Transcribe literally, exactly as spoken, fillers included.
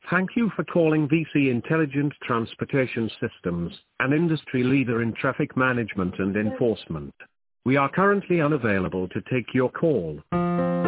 Thank you for calling V C Intelligent Transportation Systems, an industry leader in traffic management and enforcement. We are currently unavailable to take your call.